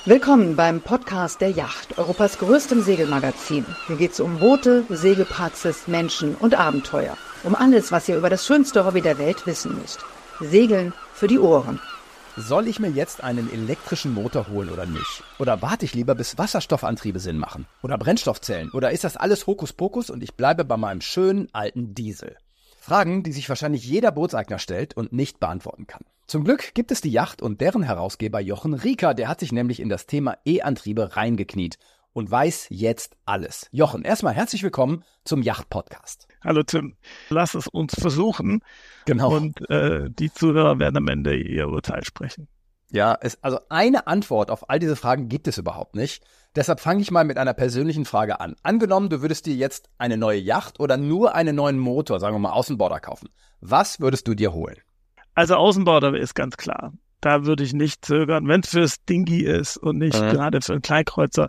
Willkommen beim Podcast der Yacht, Europas größtem Segelmagazin. Hier geht's um Boote, Segelpraxis, Menschen und Abenteuer. Um alles, was ihr über das schönste Hobby der Welt wissen müsst. Segeln für die Ohren. Soll ich mir jetzt einen elektrischen Motor holen oder nicht? Oder warte ich lieber, bis Wasserstoffantriebe Sinn machen? Oder Brennstoffzellen? Oder ist das alles Hokuspokus und ich bleibe bei meinem schönen alten Diesel? Fragen, die sich wahrscheinlich jeder Bootseigner stellt und nicht beantworten kann. Zum Glück gibt es die Yacht und deren Herausgeber Jochen Rieker, der hat sich nämlich in das Thema E-Antriebe reingekniet und weiß jetzt alles. Jochen, erstmal herzlich willkommen zum Yacht-Podcast. Hallo Tim, lass es uns versuchen. Genau. Und die Zuhörer werden am Ende ihr Urteil sprechen. Ja, also eine Antwort auf all diese Fragen gibt es überhaupt nicht. Deshalb fange ich mal mit einer persönlichen Frage an. Angenommen, du würdest dir jetzt eine neue Yacht oder nur einen neuen Motor, sagen wir mal Außenborder, kaufen. Was würdest du dir holen? Also Außenborder ist ganz klar. Da würde ich nicht zögern, wenn es fürs Dinghy ist und nicht gerade für einen Kleinkreuzer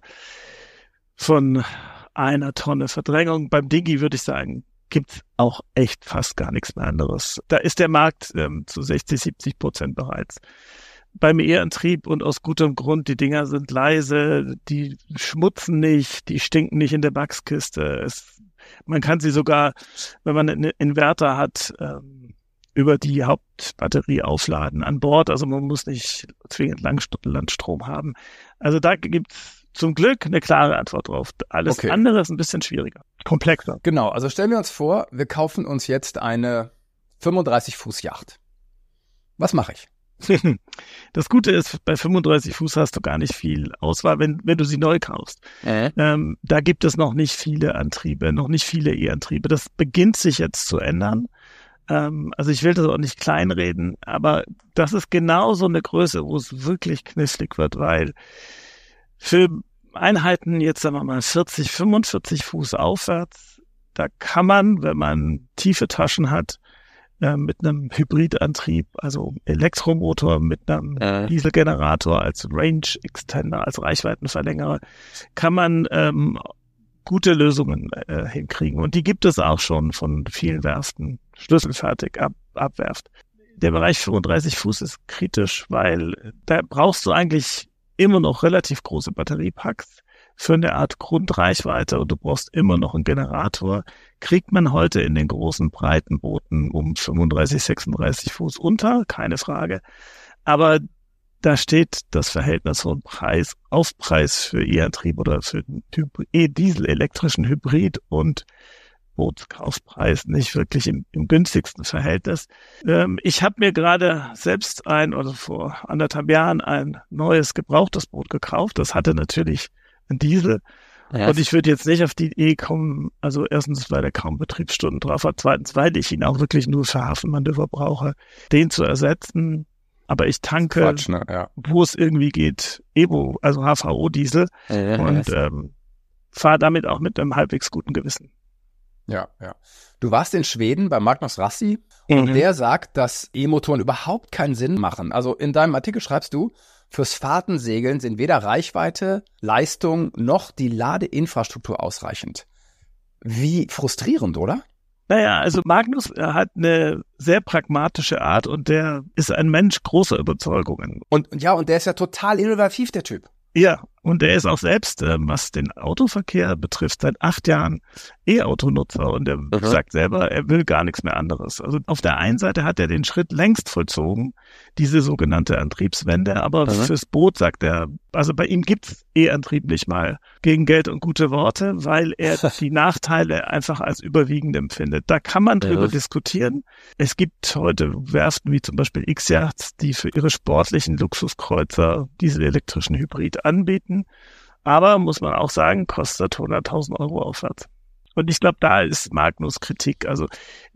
von einer Tonne Verdrängung. Beim Dinghy würde ich sagen, gibt's auch echt fast gar nichts mehr anderes. Da ist der Markt zu 60-70% bereits. Beim E-Antrieb und aus gutem Grund, die Dinger sind leise, die schmutzen nicht, die stinken nicht in der Wachskiste. Man kann sie sogar, wenn man einen Inverter hat, über die Hauptbatterie aufladen an Bord. Also man muss nicht zwingend Landstrom haben. Also da gibt's zum Glück eine klare Antwort drauf. Alles andere ist ein bisschen schwieriger, komplexer. Genau, also stellen wir uns vor, wir kaufen uns jetzt eine 35-Fuß-Yacht. Was mache ich? Das Gute ist, bei 35 Fuß hast du gar nicht viel Auswahl, wenn du sie neu kaufst. Da gibt es noch nicht viele Antriebe, noch nicht viele E-Antriebe. Das beginnt sich jetzt zu ändern. Also ich will das auch nicht kleinreden, aber das ist genau so eine Größe, wo es wirklich knifflig wird, weil für Einheiten jetzt sagen wir mal 40, 45 Fuß aufwärts, da kann man, wenn man tiefe Taschen hat, mit einem Hybridantrieb, also Elektromotor mit einem Dieselgenerator als Range Extender, als Reichweitenverlängerer, kann man gute Lösungen hinkriegen. Und die gibt es auch schon von vielen Werften, schlüsselfertig abwerft. Der Bereich 35 Fuß ist kritisch, weil da brauchst du eigentlich immer noch relativ große Batteriepacks für eine Art Grundreichweite und du brauchst immer noch einen Generator. Kriegt man heute in den großen, breiten Booten um 35, 36 Fuß unter, keine Frage. Aber da steht das Verhältnis von Aufpreis für E-Antrieb oder für den Diesel, elektrischen Hybrid und Bootskaufpreis nicht wirklich im günstigsten Verhältnis. Ich habe mir gerade selbst vor 1,5 Jahren ein neues gebrauchtes Boot gekauft. Das hatte natürlich einen Diesel. Ja. Und ich würde jetzt nicht auf die Idee kommen, also erstens, weil er kaum Betriebsstunden drauf hat, zweitens, weil ich ihn auch wirklich nur für Hafenmanöver brauche, den zu ersetzen. Aber ich tanke, wo es irgendwie geht, Evo, also HVO-Diesel und fahre damit auch mit einem halbwegs guten Gewissen. Ja. Du warst in Schweden bei Magnus Rassi und der sagt, dass E-Motoren überhaupt keinen Sinn machen. Also in deinem Artikel schreibst du, fürs Fahrtensegeln sind weder Reichweite, Leistung noch die Ladeinfrastruktur ausreichend. Wie frustrierend, oder? Naja, also Magnus hat eine sehr pragmatische Art und der ist ein Mensch großer Überzeugungen. Und der ist ja total innovativ, der Typ. Ja, und er ist auch selbst, was den Autoverkehr betrifft, seit 8 Jahren E-Autonutzer und er sagt selber, er will gar nichts mehr anderes. Also auf der einen Seite hat er den Schritt längst vollzogen, diese sogenannte Antriebswende, aber fürs Boot sagt er, also bei ihm gibt's E-Antrieb nicht mal gegen Geld und gute Worte, weil er die Nachteile einfach als überwiegend empfindet. Da kann man drüber diskutieren. Es gibt heute Werften wie zum Beispiel X-Yachts, die für ihre sportlichen Luxuskreuzer diesen elektrischen Hybrid anbieten. Aber, muss man auch sagen, kostet 100.000 Euro aufwärts. Und ich glaube, da ist Magnus Kritik. Also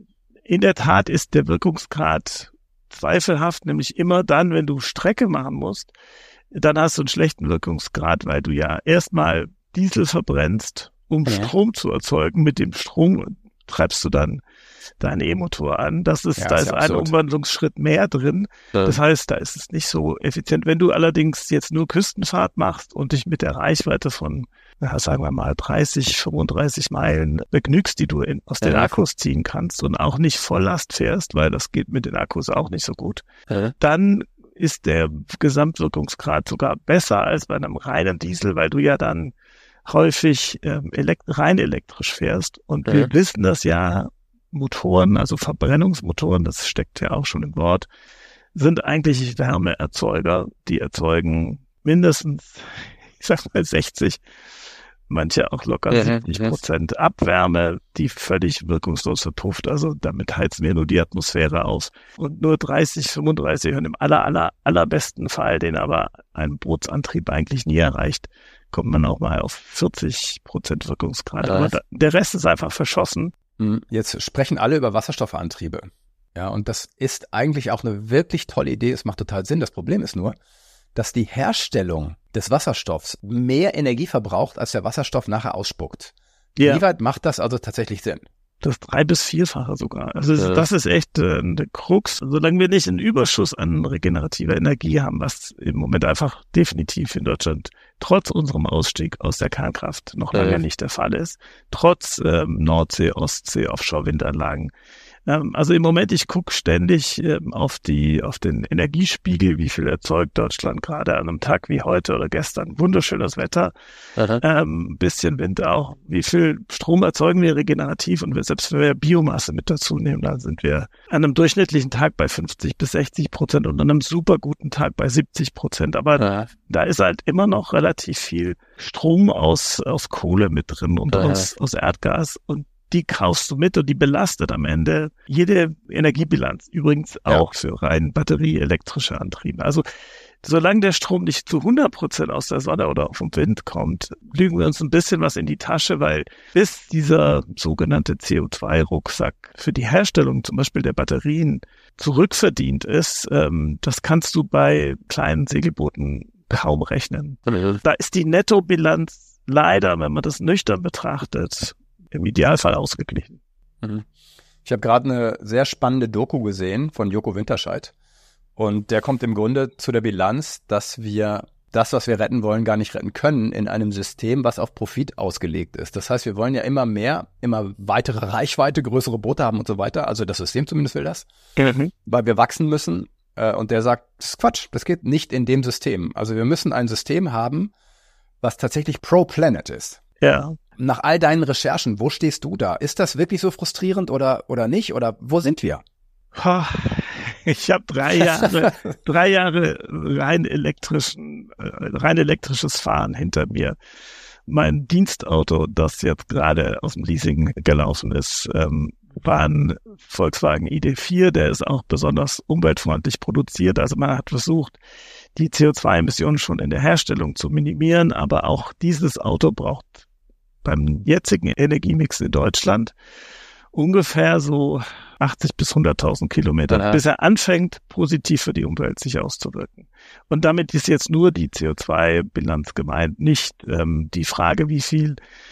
in der Tat ist der Wirkungsgrad zweifelhaft, nämlich immer dann, wenn du Strecke machen musst, dann hast du einen schlechten Wirkungsgrad, weil du ja erstmal Diesel verbrennst, um Strom zu erzeugen. Mit dem Strom treibst du dann deinen E-Motor an. Da ist ein Umwandlungsschritt mehr drin. Das heißt, da ist es nicht so effizient. Wenn du allerdings jetzt nur Küstenfahrt machst und dich mit der Reichweite von, sagen wir mal, 30, 35 Meilen begnügst, die du aus den Akkus ziehen kannst und auch nicht Volllast fährst, weil das geht mit den Akkus auch nicht so gut, dann ist der Gesamtwirkungsgrad sogar besser als bei einem reinen Diesel, weil du ja dann häufig rein elektrisch fährst. Und wir wissen, dass ja Motoren, also Verbrennungsmotoren, das steckt ja auch schon im Wort, sind eigentlich Wärmeerzeuger. Die erzeugen mindestens, ich sag mal 60, manche auch locker 70% Abwärme, die völlig wirkungslos verpufft. Also damit heizen wir nur die Atmosphäre aus. Und nur 30, 35 und im allerbesten Fall, den aber ein Bootsantrieb eigentlich nie erreicht, kommt man auch mal auf 40% Wirkungsgrad. Aber der Rest ist einfach verschossen. Jetzt sprechen alle über Wasserstoffantriebe. Ja, und das ist eigentlich auch eine wirklich tolle Idee. Es macht total Sinn. Das Problem ist nur, dass die Herstellung des Wasserstoffs mehr Energie verbraucht, als der Wasserstoff nachher ausspuckt. Ja. Wie weit macht das also tatsächlich Sinn? Das 3- bis 4-fache sogar. Also das ist echt eine Krux. Solange wir nicht einen Überschuss an regenerativer Energie haben, was im Moment einfach definitiv in Deutschland trotz unserem Ausstieg aus der Kernkraft noch lange nicht der Fall ist, trotz Nordsee, Ostsee, Offshore-Windanlagen. Also im Moment, ich gucke ständig auf den Energiespiegel, wie viel erzeugt Deutschland gerade an einem Tag wie heute oder gestern. Wunderschönes Wetter, bisschen Wind auch. Wie viel Strom erzeugen wir regenerativ? Und selbst wenn wir Biomasse mit dazu nehmen, dann sind wir an einem durchschnittlichen Tag bei 50 bis 60% und an einem super guten Tag bei 70%. Aber da ist halt immer noch relativ viel Strom aus Kohle mit drin und aus Erdgas, und die kaufst du mit und die belastet am Ende jede Energiebilanz. Übrigens auch für rein batterieelektrische Antriebe. Also solange der Strom nicht zu 100% aus der Sonne oder vom Wind kommt, lügen wir uns ein bisschen was in die Tasche, weil bis dieser sogenannte CO2-Rucksack für die Herstellung zum Beispiel der Batterien zurückverdient ist, das kannst du bei kleinen Segelbooten kaum rechnen. Da ist die Nettobilanz leider, wenn man das nüchtern betrachtet, im Idealfall ausgeglichen. Ich habe gerade eine sehr spannende Doku gesehen von Joko Winterscheid. Und der kommt im Grunde zu der Bilanz, dass wir das, was wir retten wollen, gar nicht retten können in einem System, was auf Profit ausgelegt ist. Das heißt, wir wollen ja immer mehr, immer weitere Reichweite, größere Boote haben und so weiter. Also das System zumindest will das, weil wir wachsen müssen. Und der sagt, das ist Quatsch, das geht nicht in dem System. Also wir müssen ein System haben, was tatsächlich pro-Planet ist. Ja. Nach all deinen Recherchen, wo stehst du da? Ist das wirklich so frustrierend oder nicht? Oder wo sind wir? Ich habe 3 Jahre rein elektrisches Fahren hinter mir. Mein Dienstauto, das jetzt gerade aus dem Leasing gelaufen ist, war ein Volkswagen ID.4, der ist auch besonders umweltfreundlich produziert. Also man hat versucht, die CO2-Emissionen schon in der Herstellung zu minimieren, aber auch dieses Auto braucht beim jetzigen Energiemix in Deutschland ungefähr so 80 bis 100.000 Kilometer, bis er anfängt, positiv für die Umwelt sich auszuwirken. Und damit ist jetzt nur die CO2-Bilanz gemeint, nicht die Frage, wie viel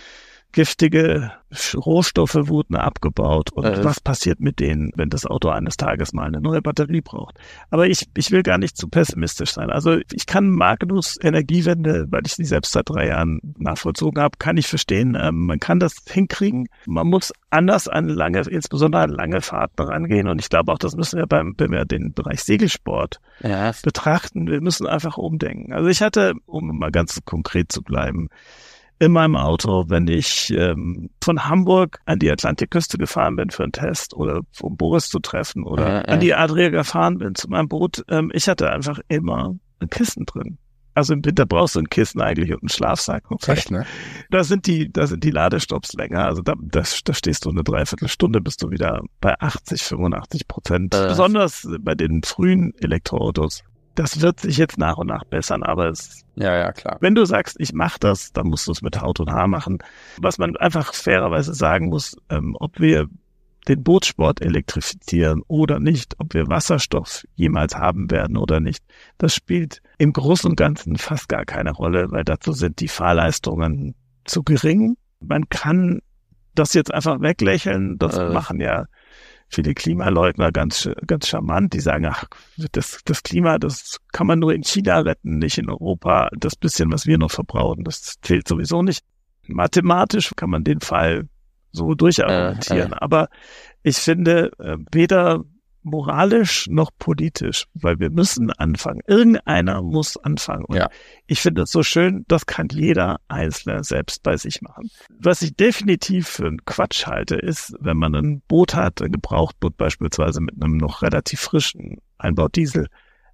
giftige Rohstoffe wurden abgebaut und was passiert mit denen, wenn das Auto eines Tages mal eine neue Batterie braucht. Aber ich will gar nicht zu pessimistisch sein. Also ich kann Magnus Energiewende, weil ich sie selbst seit 3 Jahren nachvollzogen habe, kann ich verstehen. Man kann das hinkriegen. Man muss anders insbesondere an lange Fahrten rangehen. Und ich glaube auch, das müssen wir wenn wir den Bereich Segelsport betrachten. Wir müssen einfach umdenken. Also ich hatte, um mal ganz konkret zu bleiben, in meinem Auto, wenn ich von Hamburg an die Atlantikküste gefahren bin für einen Test oder um Boris zu treffen oder an die Adria gefahren bin zu meinem Boot, ich hatte einfach immer ein Kissen drin. Also im Winter brauchst du ein Kissen eigentlich und einen Schlafsack. Echt, ne? Da sind die Ladestopps länger. Also da stehst du eine Dreiviertelstunde, bist du wieder bei 80-85%. Besonders bei den frühen Elektroautos. Das wird sich jetzt nach und nach bessern, aber klar. Wenn du sagst, ich mache das, dann musst du es mit Haut und Haar machen. Was man einfach fairerweise sagen muss, ob wir den Bootssport elektrifizieren oder nicht, ob wir Wasserstoff jemals haben werden oder nicht, das spielt im Großen und Ganzen fast gar keine Rolle, weil dazu sind die Fahrleistungen zu gering. Man kann das jetzt einfach weglächeln, das machen ja viele Klimaleugner ganz charmant, die sagen, ach, das Klima, das kann man nur in China retten, nicht in Europa. Das bisschen, was wir noch verbrauchen, das zählt sowieso nicht. Mathematisch kann man den Fall so durchargumentieren. Aber ich finde, weder moralisch noch politisch, weil wir müssen anfangen. Irgendeiner muss anfangen. Und ich finde es so schön, das kann jeder Einzelne selbst bei sich machen. Was ich definitiv für einen Quatsch halte, ist, wenn man ein Boot hat, ein Gebrauchtboot beispielsweise mit einem noch relativ frischen Einbaudiesel,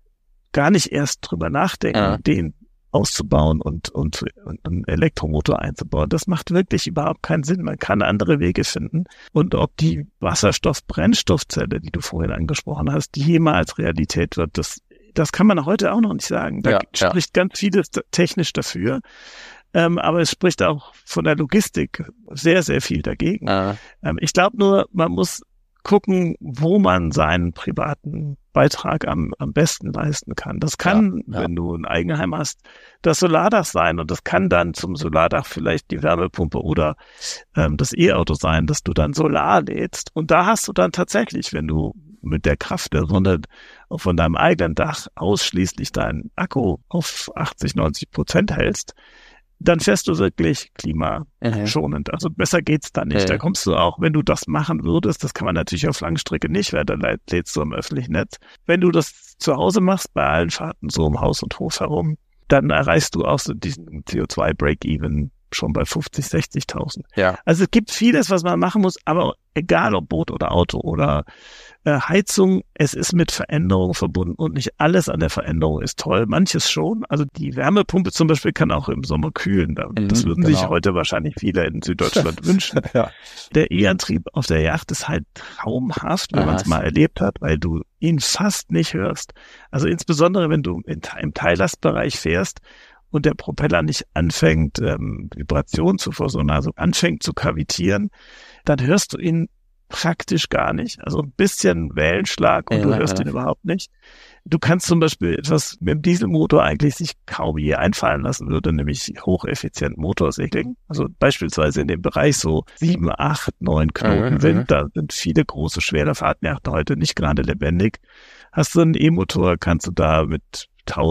gar nicht erst drüber nachdenken, den auszubauen und einen Elektromotor einzubauen. Das macht wirklich überhaupt keinen Sinn. Man kann andere Wege finden. Und ob die Wasserstoff-Brennstoffzelle, die du vorhin angesprochen hast, die jemals Realität wird, das kann man heute auch noch nicht sagen. Da spricht ganz vieles technisch dafür. Aber es spricht auch von der Logistik sehr, sehr viel dagegen. Ich glaube nur, man muss gucken, wo man seinen privaten Beitrag am besten leisten kann. Das kann, wenn du ein Eigenheim hast, das Solardach sein, und das kann dann zum Solardach vielleicht die Wärmepumpe oder das E-Auto sein, dass du dann Solar lädst. Und da hast du dann tatsächlich, wenn du mit der Kraft der Sonne von deinem eigenen Dach ausschließlich deinen Akku auf 80-90% hältst, dann fährst du wirklich klimaschonend. Also besser geht's da nicht. Da kommst du auch, wenn du das machen würdest, das kann man natürlich auf Langstrecke nicht, weil dann lädst du am öffentlichen Netz. Wenn du das zu Hause machst, bei allen Fahrten so um Haus und Hof herum, dann erreichst du auch so diesen CO2-Break-Even schon bei 50.000, 60.000. Ja. Also es gibt vieles, was man machen muss, aber egal ob Boot oder Auto oder Heizung, es ist mit Veränderung verbunden und nicht alles an der Veränderung ist toll. Manches schon. Also die Wärmepumpe zum Beispiel kann auch im Sommer kühlen. Das würden sich heute wahrscheinlich viele in Süddeutschland wünschen. Der E-Antrieb auf der Yacht ist halt traumhaft, wenn man es mal erlebt hat, weil du ihn fast nicht hörst. Also insbesondere, wenn du im Teillastbereich fährst und der Propeller nicht anfängt, Vibration zu versorgen, also anfängt zu kavitieren, dann hörst du ihn praktisch gar nicht. Also ein bisschen Wellenschlag und du hörst ihn überhaupt nicht. Du kannst zum Beispiel etwas mit dem Dieselmotor eigentlich sich kaum je einfallen lassen würde, nämlich hocheffizient Motorsegeln. Also beispielsweise in dem Bereich so 7, 8, 9 Knoten Wind, da sind viele große, schwere Fahrtenjachten heute nicht gerade lebendig. Hast du einen E-Motor, kannst du da mit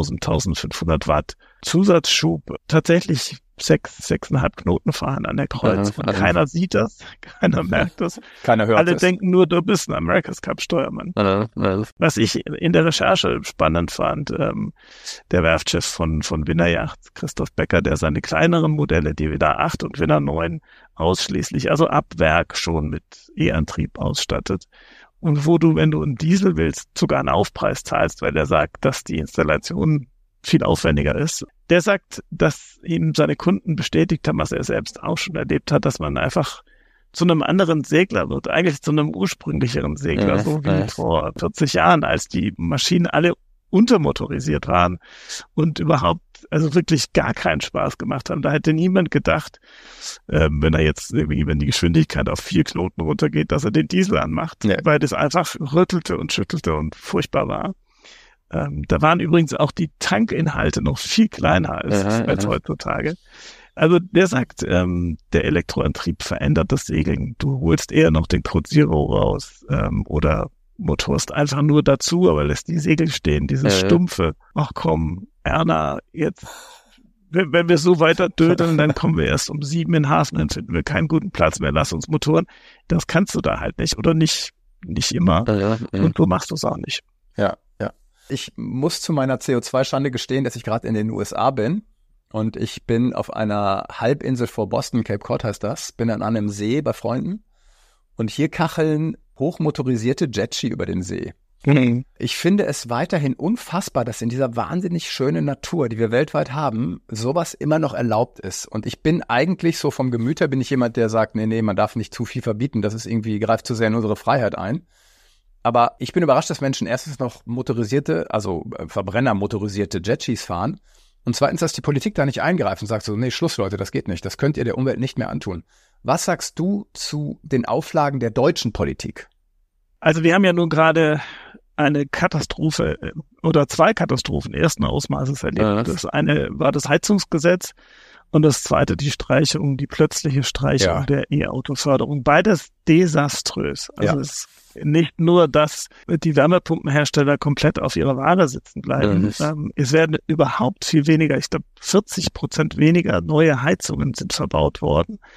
1500 Watt Zusatzschub tatsächlich 6,5 Knoten fahren an der Kreuz. Und keiner sieht das, keiner merkt das. Keiner hört Alle es. denken nur, du bist ein America's Cup Steuermann. Was ich in der Recherche spannend fand, der Werftchef von Winner Yachts, Christoph Becker, der seine kleineren Modelle, die Winner 8 und Winner 9 ausschließlich, also ab Werk schon mit E-Antrieb ausstattet. Und wo du, wenn du einen Diesel willst, sogar einen Aufpreis zahlst, weil er sagt, dass die Installation viel aufwendiger ist. Der sagt, dass ihm seine Kunden bestätigt haben, was er selbst auch schon erlebt hat, dass man einfach zu einem anderen Segler wird, eigentlich zu einem ursprünglicheren Segler, so wie vor 40 Jahren, als die Maschinen alle untermotorisiert waren und überhaupt, also wirklich gar keinen Spaß gemacht haben. Da hätte niemand gedacht, wenn er jetzt irgendwie, wenn die Geschwindigkeit auf 4 Knoten runtergeht, dass er den Diesel anmacht, weil das einfach rüttelte und schüttelte und furchtbar war. Da waren übrigens auch die Tankinhalte noch viel kleiner als heutzutage. Also der sagt, der Elektroantrieb verändert das Segeln. Du holst eher noch den Code Zero raus oder motorst einfach nur dazu, aber lässt die Segel stehen, dieses stumpfe. Ach komm, Erna, jetzt, wenn wir so weiter dödeln, dann kommen wir erst um 7 in den Hafen, dann finden wir keinen guten Platz mehr, lass uns Motoren. Das kannst du da halt nicht oder nicht immer. Und du machst es auch nicht. Ja. Ich muss zu meiner CO2-Schande gestehen, dass ich gerade in den USA bin und ich bin auf einer Halbinsel vor Boston, Cape Cod heißt das, bin an einem See bei Freunden und hier kacheln hochmotorisierte Jetski über den See. Ich finde es weiterhin unfassbar, dass in dieser wahnsinnig schönen Natur, die wir weltweit haben, sowas immer noch erlaubt ist. Und ich bin eigentlich so vom Gemüt her, bin ich jemand, der sagt, nee, man darf nicht zu viel verbieten, das ist irgendwie, greift zu sehr in unsere Freiheit ein. Aber ich bin überrascht, dass Menschen erstens noch motorisierte, also Verbrenner-motorisierte Jetskis fahren und zweitens, dass die Politik da nicht eingreift und sagt so, nee, Schluss Leute, das geht nicht, das könnt ihr der Umwelt nicht mehr antun. Was sagst du zu den Auflagen der deutschen Politik? Also wir haben ja nun gerade eine Katastrophe oder 2 Katastrophen ersten Ausmaßes erlebt. Das eine war das Heizungsgesetz und das zweite die plötzliche Streichung der E-Auto-Förderung. Beides desaströs. Also es ist nicht nur, dass die Wärmepumpenhersteller komplett auf ihrer Ware sitzen bleiben. Es werden überhaupt viel weniger, ich glaube 40% weniger neue Heizungen sind verbaut worden.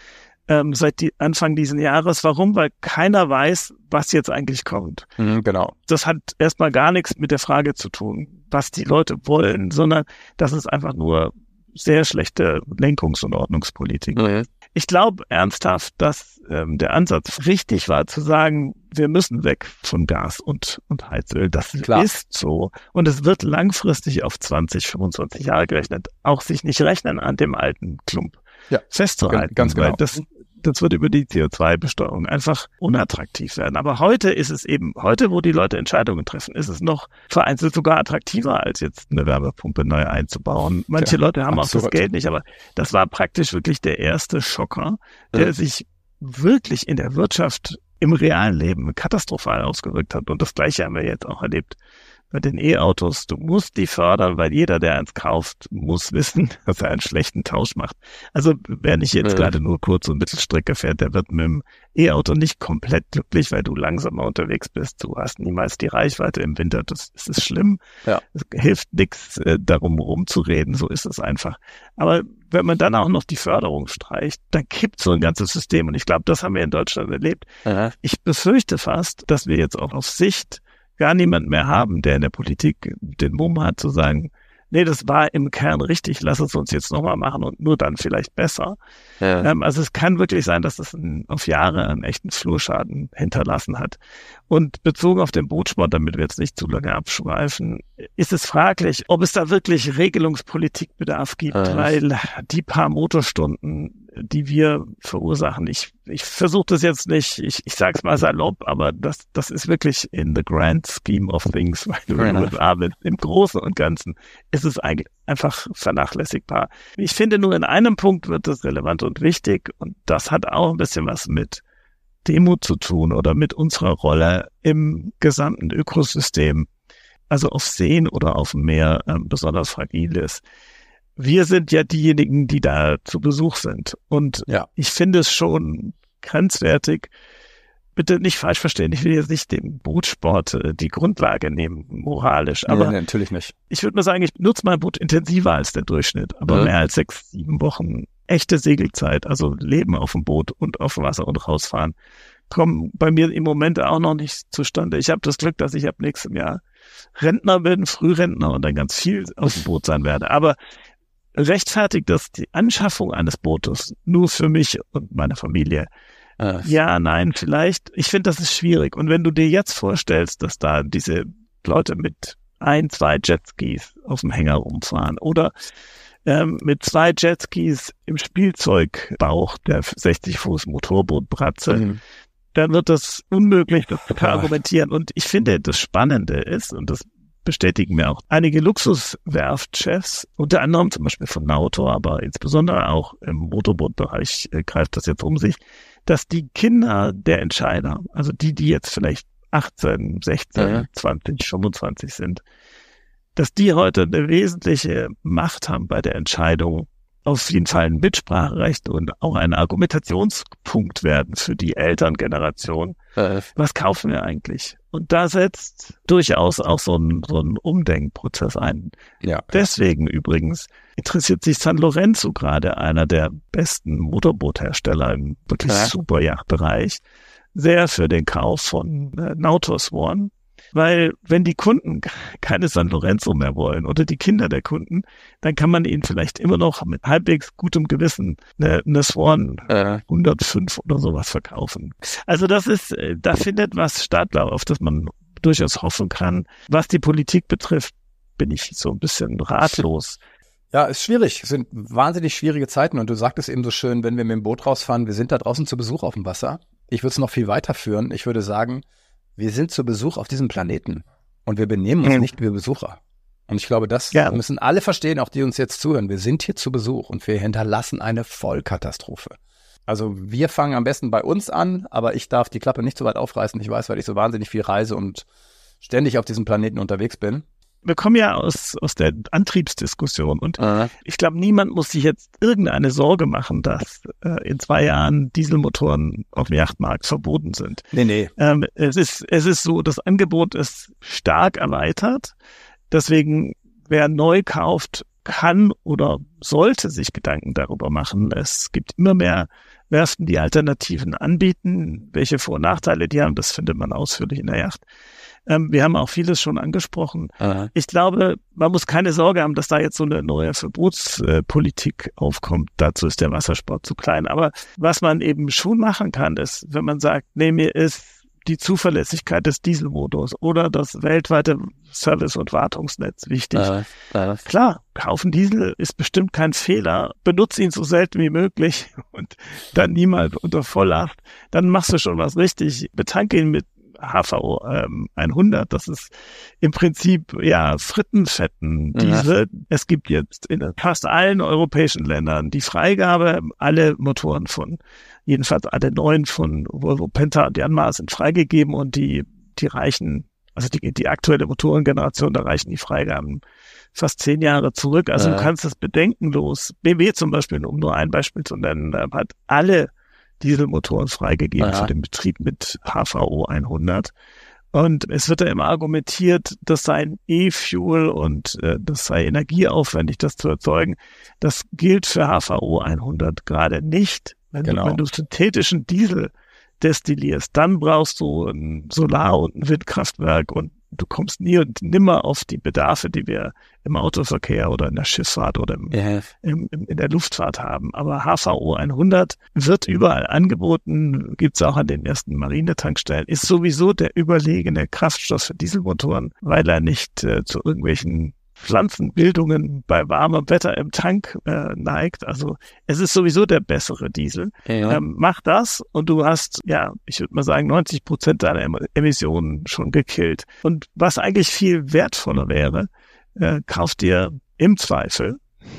seit Anfang diesen Jahres. Warum? Weil keiner weiß, was jetzt eigentlich kommt. Genau. Das hat erstmal gar nichts mit der Frage zu tun, was die Leute wollen, sondern das ist einfach nur sehr schlechte Lenkungs- und Ordnungspolitik. Ich glaube ernsthaft, dass der Ansatz richtig war, zu sagen, wir müssen weg von Gas und Heizöl. Das ist so. Und es wird langfristig auf 20, 25 Jahre gerechnet. Auch sich nicht rechnen an dem alten Klump festzuhalten. Ganz genau. Weil das wird über die CO2-Besteuerung einfach unattraktiv werden. Aber heute ist es eben, wo die Leute Entscheidungen treffen, ist es noch vereinzelt sogar attraktiver, als jetzt eine Wärmepumpe neu einzubauen. Manche Leute haben auch das Geld nicht, aber das war praktisch wirklich der erste Schocker, der sich wirklich in der Wirtschaft im realen Leben katastrophal ausgewirkt hat. Und das Gleiche haben wir jetzt auch erlebt bei den E-Autos. Du musst die fördern, weil jeder, der eins kauft, muss wissen, dass er einen schlechten Tausch macht. Also wer nicht jetzt gerade nur Kurz- und Mittelstrecke fährt, der wird mit dem E-Auto nicht komplett glücklich, weil du langsamer unterwegs bist. Du hast niemals die Reichweite im Winter. Das ist schlimm. Ja. Es hilft nichts, darum rumzureden. So ist es einfach. Aber wenn man dann auch noch die Förderung streicht, dann kippt so ein ganzes System. Und ich glaube, das haben wir in Deutschland erlebt. Aha. Ich befürchte fast, dass wir jetzt auch auf Sicht gar niemand mehr haben, der in der Politik den Mumm hat zu sagen, nee, das war im Kern richtig, lass es uns jetzt nochmal machen und nur dann vielleicht besser. Ja. Also es kann wirklich sein, dass es auf Jahre einen echten Flurschaden hinterlassen hat. Und bezogen auf den Bootsport, damit wir jetzt nicht zu lange abschweifen, ist es fraglich, ob es da wirklich Regelungspolitikbedarf gibt, weil die paar Motorstunden, die wir verursachen, ich versuche das jetzt nicht, ich sag's mal salopp, aber das ist wirklich in the grand scheme of things, weil du in den USA bist, im Großen und Ganzen ist es eigentlich einfach vernachlässigbar. Ich finde, nur in einem Punkt wird das relevant und wichtig und das hat auch ein bisschen was mit Demut zu tun oder mit unserer Rolle im gesamten Ökosystem, also auf Seen oder auf dem Meer besonders fragil ist. Wir sind ja diejenigen, die da zu Besuch sind. Und ich finde es schon grenzwertig. Bitte nicht falsch verstehen. Ich will jetzt nicht dem Bootsport die Grundlage nehmen, moralisch. Aber nee, natürlich nicht. Ich würde mal sagen, ich nutze mein Boot intensiver als der Durchschnitt. Aber mehr als 6, 7 Wochen echte Segelzeit, also Leben auf dem Boot und auf dem Wasser und rausfahren, kommen bei mir im Moment auch noch nicht zustande. Ich habe das Glück, dass ich ab nächstem Jahr Rentner bin, Frührentner und dann ganz viel auf dem Boot sein werde. Aber rechtfertigt das die Anschaffung eines Bootes nur für mich und meine Familie? Ja, nein, vielleicht. Ich finde, das ist schwierig. Und wenn du dir jetzt vorstellst, dass da diese Leute mit 1, 2 Jetskis auf dem Hänger rumfahren oder mit 2 Jetskis im Spielzeugbauch der 60 Fuß Motorbootbratze, dann wird das unmöglich, das zu argumentieren. Und ich finde, das Spannende ist, und das bestätigen mir auch einige Luxuswerftchefs, unter anderem zum Beispiel von Nautor, aber insbesondere auch im Motorbootbereich greift das jetzt um sich, dass die Kinder der Entscheider, also die jetzt vielleicht 18, 16, 20, 25 sind, dass die heute eine wesentliche Macht haben bei der Entscheidung, auf jeden Fall ein Mitspracherecht und auch ein Argumentationspunkt werden für die Elterngeneration. Was kaufen wir eigentlich? Und da setzt durchaus auch so ein Umdenkprozess ein. Ja. Deswegen übrigens interessiert sich San Lorenzo gerade, einer der besten Motorboothersteller im wirklich Superjachtbereich, sehr für den Kauf von Nautor Swan. Weil wenn die Kunden keine San Lorenzo mehr wollen oder die Kinder der Kunden, dann kann man ihnen vielleicht immer noch mit halbwegs gutem Gewissen eine Swan 105 oder sowas verkaufen. Also da findet was statt, auf das man durchaus hoffen kann. Was die Politik betrifft, bin ich so ein bisschen ratlos. Ja, ist schwierig. Es sind wahnsinnig schwierige Zeiten und du sagtest eben so schön, wenn wir mit dem Boot rausfahren, wir sind da draußen zu Besuch auf dem Wasser. Ich würde es noch viel weiterführen. Ich würde sagen, wir sind zu Besuch auf diesem Planeten und wir benehmen uns nicht wie Besucher. Und ich glaube, das müssen alle verstehen, auch die uns jetzt zuhören. Wir sind hier zu Besuch und wir hinterlassen eine Vollkatastrophe. Also wir fangen am besten bei uns an, aber ich darf die Klappe nicht so weit aufreißen. Ich weiß, weil ich so wahnsinnig viel reise und ständig auf diesem Planeten unterwegs bin. Wir kommen ja aus der Antriebsdiskussion und ich glaube, niemand muss sich jetzt irgendeine Sorge machen, dass in 2 Jahren Dieselmotoren auf dem Yachtmarkt verboten sind. Nee. Es ist so, das Angebot ist stark erweitert. Deswegen, wer neu kauft, kann oder sollte sich Gedanken darüber machen. Es gibt immer mehr Werften die Alternativen anbieten, welche Vor- und Nachteile die haben, das findet man ausführlich in der Yacht. Wir haben auch vieles schon angesprochen. Aha. Ich glaube, man muss keine Sorge haben, dass da jetzt so eine neue Verbotspolitik aufkommt. Dazu ist der Wassersport zu klein. Aber was man eben schon machen kann, ist, wenn man sagt, nee, mir ist die Zuverlässigkeit des Dieselmotors oder das weltweite Service- und Wartungsnetz wichtig. Klar, kaufen Diesel ist bestimmt kein Fehler. Benutze ihn so selten wie möglich und dann niemals unter Volllast. Dann machst du schon was richtig. Betanke ihn mit HVO 100, das ist im Prinzip Frittenfetten Diesel. Es gibt jetzt in fast allen europäischen Ländern die Freigabe, alle Motoren jedenfalls alle neuen von Volvo Penta und Yanmar sind freigegeben und die reichen, also die aktuelle Motorengeneration, da reichen die Freigaben fast 10 Jahre zurück. Also du kannst das bedenkenlos, BMW zum Beispiel, um nur ein Beispiel zu nennen, hat alle Dieselmotoren freigegeben für den Betrieb mit HVO 100. Und es wird ja immer argumentiert, das sei ein E-Fuel und das sei energieaufwendig, das zu erzeugen. Das gilt für HVO 100 gerade nicht. Wenn du synthetischen Diesel destillierst, dann brauchst du ein Solar- und ein Windkraftwerk und du kommst nie und nimmer auf die Bedarfe, die wir im Autoverkehr oder in der Schifffahrt oder in der Luftfahrt haben. Aber HVO 100 wird überall angeboten, gibt's auch an den ersten Marinetankstellen, ist sowieso der überlegene Kraftstoff für Dieselmotoren, weil er nicht zu irgendwelchen Pflanzenbildungen bei warmem Wetter im Tank neigt. Also es ist sowieso der bessere Diesel. Mach das und du hast, ich würde mal sagen, 90% deiner Emissionen schon gekillt. Und was eigentlich viel wertvoller wäre, kauf dir im Zweifel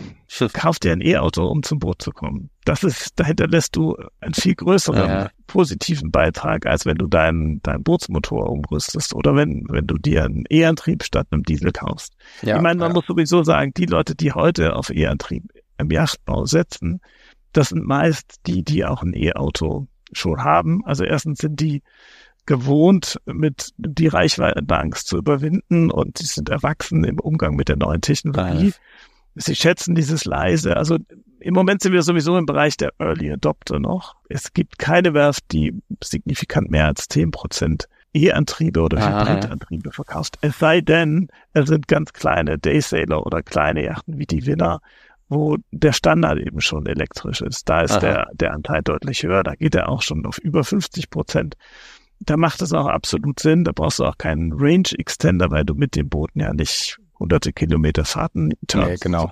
ein E-Auto, um zum Boot zu kommen. Dahinter lässt du einen viel größeren positiven Beitrag, als wenn du deinen Bootsmotor umrüstest oder wenn du dir einen E-Antrieb statt einem Diesel kaufst. Ich meine, man muss sowieso sagen, die Leute, die heute auf E-Antrieb im Yachtbau setzen, das sind meist die auch ein E-Auto schon haben. Also erstens sind die gewohnt, mit die Reichweitenangst zu überwinden und sie sind erwachsen im Umgang mit der neuen Technologie. Sie schätzen dieses leise. Also im Moment sind wir sowieso im Bereich der Early Adopter noch. Es gibt keine Werft, die signifikant mehr als 10% E-Antriebe oder Hybridantriebe verkauft. Es sei denn, es sind ganz kleine Daysailor oder kleine Yachten wie die Winner, wo der Standard eben schon elektrisch ist. Da ist der Anteil deutlich höher. Da geht er auch schon auf über 50%. Da macht es auch absolut Sinn. Da brauchst du auch keinen Range Extender, weil du mit dem Booten ja nicht hunderte Kilometer Fahrten. Genau.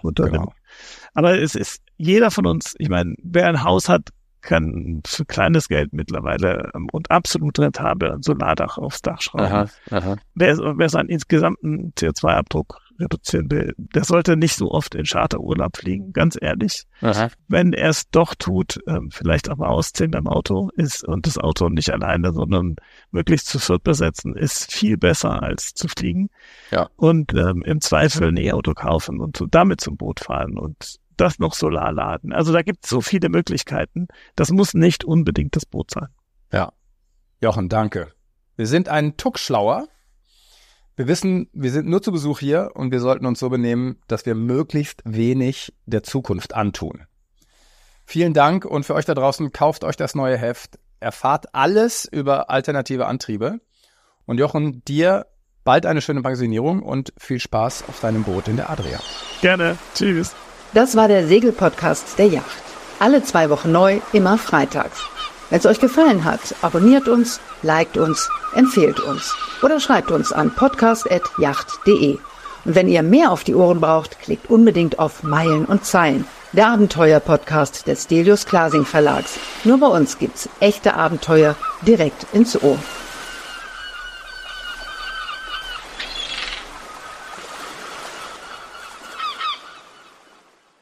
Aber es ist jeder von uns, ich meine, wer ein Haus hat, kann für kleines Geld mittlerweile und absolut rentabel ein Solardach aufs Dach schrauben. Wer seinen insgesamten CO2-Abdruck reduzieren will, der sollte nicht so oft in Charterurlaub fliegen, ganz ehrlich. Wenn er es doch tut, vielleicht auch mal ausziehen beim Auto ist und das Auto nicht alleine, sondern möglichst zu viert besetzen, ist viel besser als zu fliegen. Und im Zweifel ein E-Auto kaufen und damit zum Boot fahren und das noch Solar laden. Also da gibt es so viele Möglichkeiten. Das muss nicht unbedingt das Boot sein. Ja. Jochen, danke. Wir sind einen Tuck schlauer. Wir wissen, wir sind nur zu Besuch hier und wir sollten uns so benehmen, dass wir möglichst wenig der Zukunft antun. Vielen Dank und für euch da draußen, kauft euch das neue Heft. Erfahrt alles über alternative Antriebe. Und Jochen, dir bald eine schöne Pensionierung und viel Spaß auf deinem Boot in der Adria. Gerne. Tschüss. Das war der Segelpodcast der Yacht. Alle 2 Wochen neu, immer freitags. Wenn es euch gefallen hat, abonniert uns, liked uns, empfehlt uns oder schreibt uns an podcast@yacht.de. Und wenn ihr mehr auf die Ohren braucht, klickt unbedingt auf Meilen und Zeilen, der Abenteuer-Podcast des Stelios Klasing Verlags. Nur bei uns gibt's echte Abenteuer direkt ins Ohr.